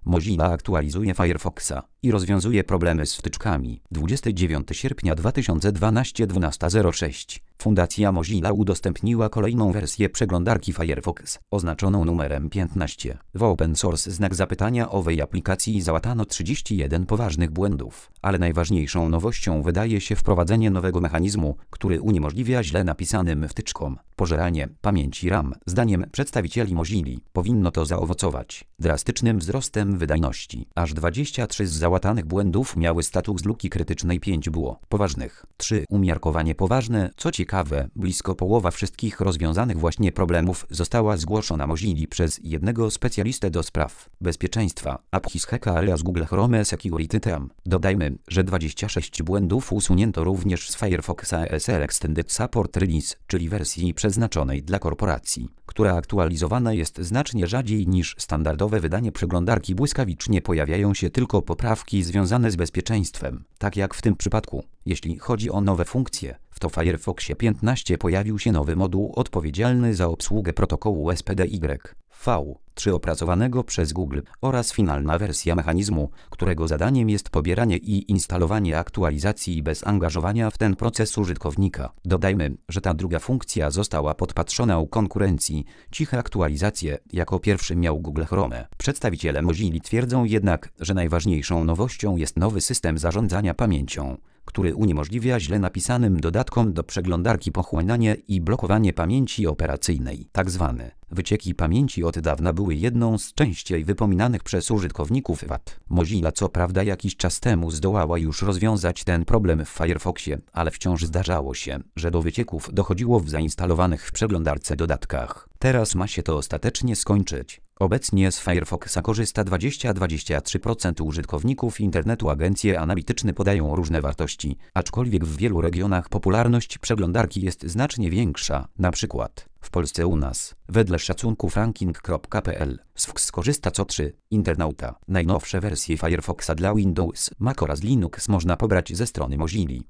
Mozilla aktualizuje Firefoxa i rozwiązuje problemy z wtyczkami. 29 sierpnia 2012 12:06 Fundacja Mozilla udostępniła kolejną wersję przeglądarki Firefox, oznaczoną numerem 15. W open source znak zapytania owej aplikacji załatano 31 poważnych błędów, ale najważniejszą nowością wydaje się wprowadzenie nowego mechanizmu, który uniemożliwia źle napisanym wtyczkom pożeranie pamięci RAM. Zdaniem przedstawicieli Mozilli powinno to zaowocować drastycznym wzrostem wydajności. Aż 23 z załatanych błędów miały status luki krytycznej, 5 było poważnych, 3 umiarkowanie poważne. Co ciekawe, blisko połowa wszystkich rozwiązanych właśnie problemów została zgłoszona Mozilli przez jednego specjalistę do spraw bezpieczeństwa. Apchis Hack alias Google Chrome Security Team. Dodajmy, że 26 błędów usunięto również z Firefoxa ESL Extended Support Release, czyli wersji przeznaczonej dla korporacji, która aktualizowana jest znacznie rzadziej niż standardowe wydanie przeglądarki. Błyskawicznie pojawiają się tylko poprawki związane z bezpieczeństwem, tak jak w tym przypadku. Jeśli chodzi o nowe funkcje, w Firefoxie 15 pojawił się nowy moduł odpowiedzialny za obsługę protokołu SPDY-V3 opracowanego przez Google oraz finalna wersja mechanizmu, którego zadaniem jest pobieranie i instalowanie aktualizacji bez angażowania w ten proces użytkownika. Dodajmy, że ta druga funkcja została podpatrzona u konkurencji. Ciche aktualizacje jako pierwszy miał Google Chrome. Przedstawiciele Mozilli twierdzą jednak, że najważniejszą nowością jest nowy system zarządzania pamięcią, który uniemożliwia źle napisanym dodatkom do przeglądarki pochłanianie i blokowanie pamięci operacyjnej. Tak zwane wycieki pamięci od dawna były jedną z częściej wypominanych przez użytkowników wad. Mozilla co prawda jakiś czas temu zdołała już rozwiązać ten problem w Firefoxie, ale wciąż zdarzało się, że do wycieków dochodziło w zainstalowanych w przeglądarce dodatkach. Teraz ma się to ostatecznie skończyć. Obecnie z Firefoxa korzysta 20–23% użytkowników internetu. Agencje analityczne podają różne wartości, aczkolwiek w wielu regionach popularność przeglądarki jest znacznie większa. Na przykład w Polsce u nas, wedle szacunków ranking.pl, skorzysta co 3 internauta. Najnowsze wersje Firefoxa dla Windows, Mac oraz Linux można pobrać ze strony Mozilli.